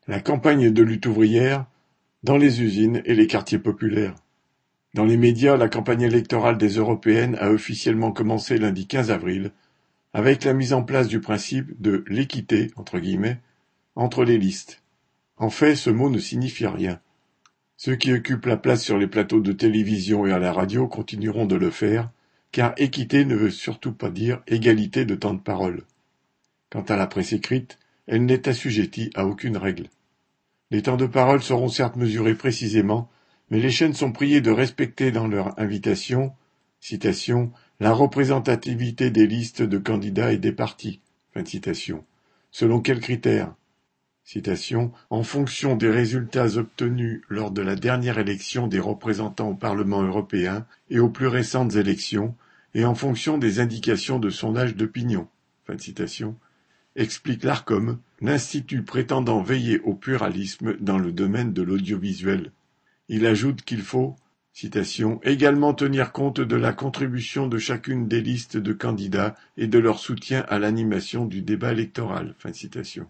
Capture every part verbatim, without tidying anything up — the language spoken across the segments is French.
La campagne de lutte ouvrière dans les usines et les quartiers populaires. Dans les médias, la campagne électorale des européennes a officiellement commencé lundi quinze avril, avec la mise en place du principe de l'équité entre guillemets entre les listes. En fait, ce mot ne signifie rien. Ceux qui occupent la place sur les plateaux de télévision et à la radio continueront de le faire, car équité ne veut surtout pas dire égalité de temps de parole. Quant à la presse écrite, elle n'est assujettie à aucune règle. Les temps de parole seront certes mesurés précisément, mais les chaînes sont priées de respecter dans leur invitation, citation, la représentativité des listes de candidats et des partis, fin de citation. Selon quels critères? Citation, en fonction des résultats obtenus lors de la dernière élection des représentants au Parlement européen et aux plus récentes élections, et en fonction des indications de sondage d'opinion, fin de citation, explique l'Arcom, l'institut prétendant veiller au pluralisme dans le domaine de l'audiovisuel. Il ajoute qu'il faut, citation, également tenir compte de la contribution de chacune des listes de candidats et de leur soutien à l'animation du débat électoral, fin de citation.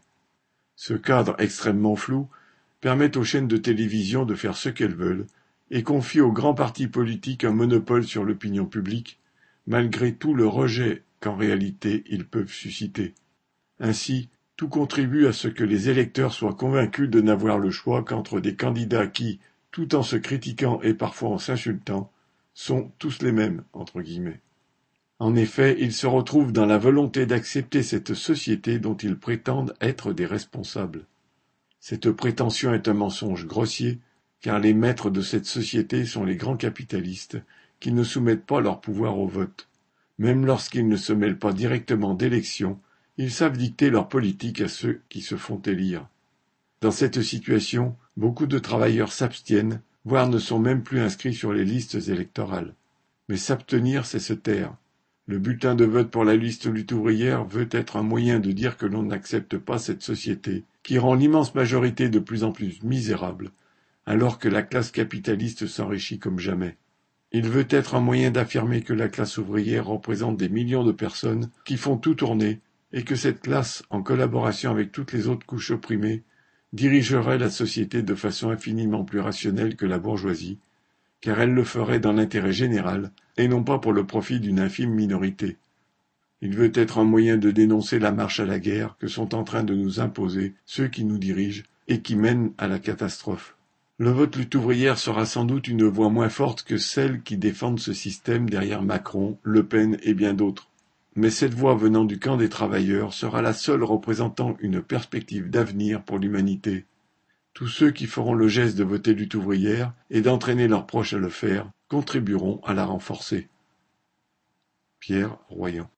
Ce cadre extrêmement flou permet aux chaînes de télévision de faire ce qu'elles veulent et confie aux grands partis politiques un monopole sur l'opinion publique, malgré tout le rejet qu'en réalité ils peuvent susciter. Ainsi, tout contribue à ce que les électeurs soient convaincus de n'avoir le choix qu'entre des candidats qui, tout en se critiquant et parfois en s'insultant, sont tous les mêmes, entre guillemets. En effet, ils se retrouvent dans la volonté d'accepter cette société dont ils prétendent être des responsables. Cette prétention est un mensonge grossier, car les maîtres de cette société sont les grands capitalistes, qui ne soumettent pas leur pouvoir au vote. Même lorsqu'ils ne se mêlent pas directement d'élections, ils savent dicter leur politique à ceux qui se font élire. Dans cette situation, beaucoup de travailleurs s'abstiennent, voire ne sont même plus inscrits sur les listes électorales. Mais s'abstenir, c'est se taire. Le bulletin de vote pour la liste lutte ouvrière veut être un moyen de dire que l'on n'accepte pas cette société, qui rend l'immense majorité de plus en plus misérable, alors que la classe capitaliste s'enrichit comme jamais. Il veut être un moyen d'affirmer que la classe ouvrière représente des millions de personnes qui font tout tourner, et que cette classe, en collaboration avec toutes les autres couches opprimées, dirigerait la société de façon infiniment plus rationnelle que la bourgeoisie, car elle le ferait dans l'intérêt général, et non pas pour le profit d'une infime minorité. Il veut être un moyen de dénoncer la marche à la guerre que sont en train de nous imposer ceux qui nous dirigent et qui mènent à la catastrophe. Le vote lutte ouvrière sera sans doute une voix moins forte que celles qui défendent ce système derrière Macron, Le Pen et bien d'autres. Mais cette voix venant du camp des travailleurs sera la seule représentant une perspective d'avenir pour l'humanité. Tous ceux qui feront le geste de voter lutte ouvrière et d'entraîner leurs proches à le faire contribueront à la renforcer. Pierre Royan.